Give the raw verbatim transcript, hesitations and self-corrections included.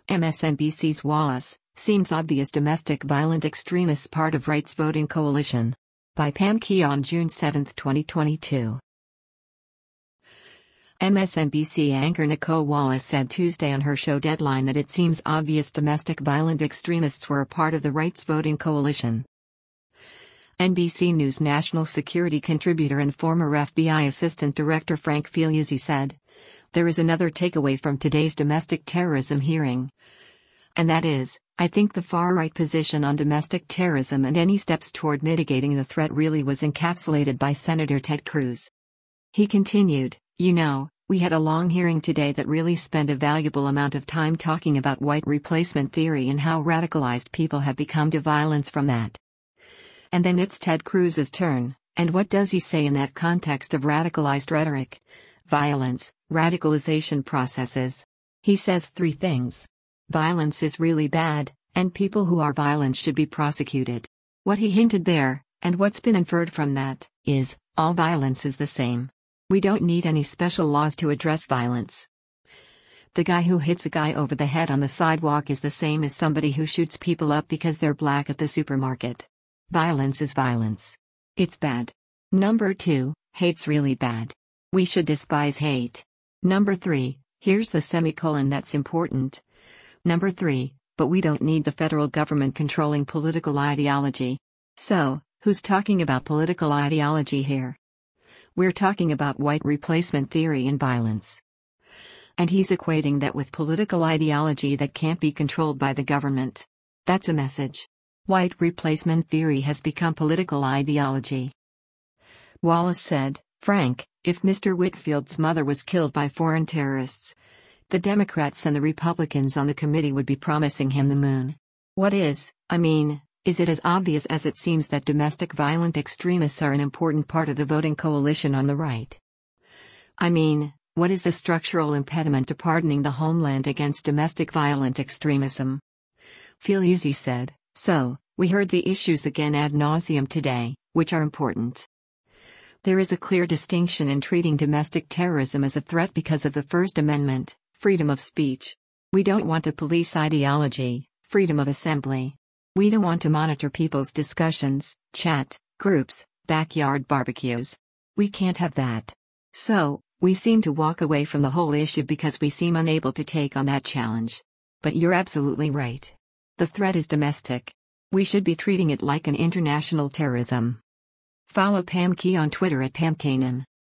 M S N B C's Wallace, seems obvious domestic violent extremists part of rights voting coalition. By Pam Keon, June seventh, twenty twenty-two. M S N B C anchor Nicole Wallace said Tuesday on her show Deadline that it seems obvious domestic violent extremists were a part of the rights voting coalition. N B C News national security contributor and former F B I Assistant Director Frank Figliuzzi said, "There is another takeaway from today's domestic terrorism hearing. And that is, I think the far-right position on domestic terrorism and any steps toward mitigating the threat really was encapsulated by Senator Ted Cruz." He continued, "You know, we had a long hearing today that really spent a valuable amount of time talking about white replacement theory and how radicalized people have become to violence from that. And then it's Ted Cruz's turn, and what does he say in that context of radicalized rhetoric, violence, radicalization processes? He says three things. Violence is really bad, and people who are violent should be prosecuted. What he hinted there, and what's been inferred from that, is, all violence is the same. We don't need any special laws to address violence. The guy who hits a guy over the head on the sidewalk is the same as somebody who shoots people up because they're black at the supermarket. Violence is violence. It's bad. Number two, hate's really bad. We should despise hate. Number three, here's the semicolon that's important. Number three, but we don't need the federal government controlling political ideology." So, who's talking about political ideology here? We're talking about white replacement theory and violence. And he's equating that with political ideology that can't be controlled by the government. That's a message. White replacement theory has become political ideology. Wallace said, "Frank, if Mister Whitfield's mother was killed by foreign terrorists, the Democrats and the Republicans on the committee would be promising him the moon. What is, I mean, is it as obvious as it seems that domestic violent extremists are an important part of the voting coalition on the right? I mean, what is the structural impediment to pardoning the homeland against domestic violent extremism?" Figliuzzi said, "So, we heard the issues again ad nauseum today, which are important. There is a clear distinction in treating domestic terrorism as a threat because of the First Amendment, freedom of speech. We don't want to police ideology, freedom of assembly. We don't want to monitor people's discussions, chat, groups, backyard barbecues. We can't have that. So, we seem to walk away from the whole issue because we seem unable to take on that challenge. But you're absolutely right. The threat is domestic. We should be treating it like an international terrorism." Follow Pam Keon on Twitter at Pam Keon.